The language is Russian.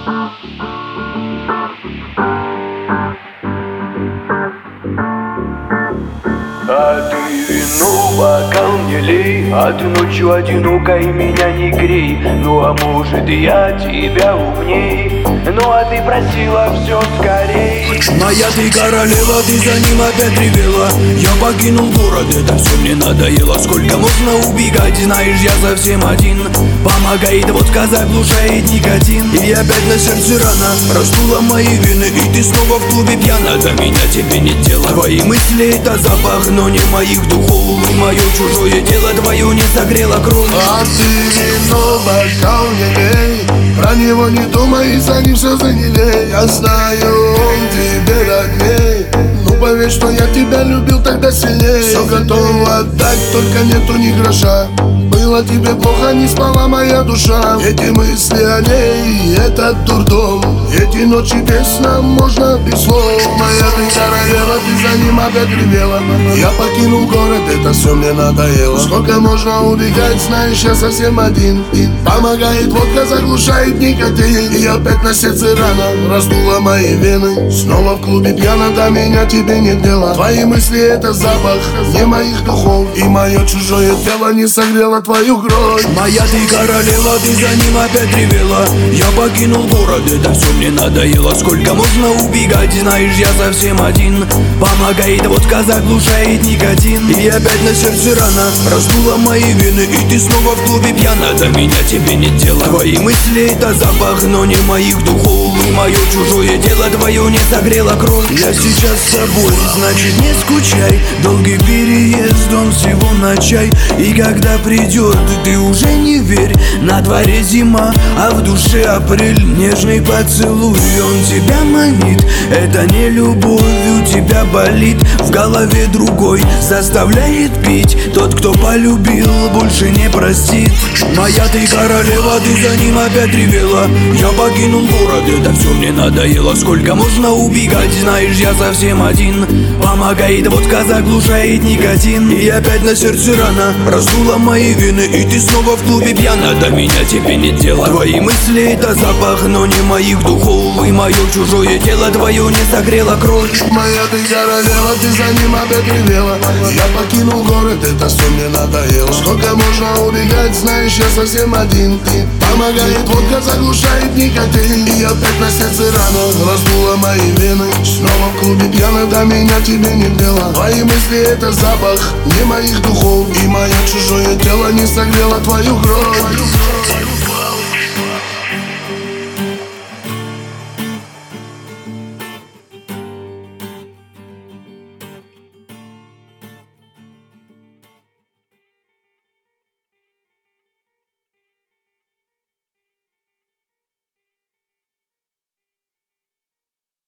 А ты вину бокал не лей, а ты ночью одинокой меня не грей. Ну а может я тебя умней, ну а ты просила все скорей. Моя ты королева, ты за ним опять ревела. Я покинул город, это все мне надоело. Сколько можно убегать, знаешь, я совсем один. Помогает водка, заглушает никотин. И опять на сердце рана, раздула мои вены. И ты снова в клубе пьяна, до меня тебе нет дела. Твои мысли это запах, но не моих духов. И мое чужое тело твое не согрело кровь. А ты вино бокал не лей, про него не думай, и за ним все занялей. Я знаю, он тебе родней. Ну поверь, что я тебя любил тогда сильней. Все готово отдать, только нету ни гроша. Было тебе плохо, не спала моя душа. Эти мысли о ней, этот дурдом, эти ночи без сна, можно без слов. Моя ты королева, ты за ним опять ревела. Я покинул город, это все мне надоело. Сколько можно убегать, знаешь, я совсем один. И помогает водка, заглушает никотин. И опять на сердце рана, раздула мои вены. Снова в клубе пьяна, до меня тебе нет дела. Твои мысли это запах, не моих духов. И мое чужое тело не согрело твою кровь. Моя ты королева, ты за ним опять ревела. Я покинул город, это все мне надоело. Сколько можно убегать, знаешь, я совсем один. Помогает водка, заглушает никотин. И опять на сердце рана, раздула мои вены. И ты снова в клубе пьяна, до меня тебе нет дела. Твои мысли это запах, но не моих духов. И мое чужое тело твое не согрело кровь. Я сейчас с собой, значит не скучай. Долгий переезд, он всего на чай. И когда придет, ты уже не верь. На дворе зима, а в душе апрель. Нежный поцелуй, он тебя манит. Это не любовь, у тебя болит. В голове другой заставляет пить. Тот, кто полюбил, больше не простит. Моя ты королева, ты за ним опять ревела. Я покинул город, это все мне надоело. Сколько можно убегать, знаешь, я совсем один. Помогает водка, заглушает никотин. И опять на сердце рана, раздула мои вены. И ты снова в клубе пьяна, до меня тебе нет дела. Твои мысли это запах, но не моих духов. И мое чужое тело твое не согрело кровь. Моя ты королева, ты за ним опять ревела. Я покинул город, это все мне надоело. Сколько можно убегать, знаешь, я совсем один. Ты помогает водка, заглушает никотин. И опять на сердце рана, раздула мои вены. Снова в клубе пьяна, до меня тебе нет дела. Твои мысли это запах, не моих духов. И мое чужое тело не согрело твою кровь.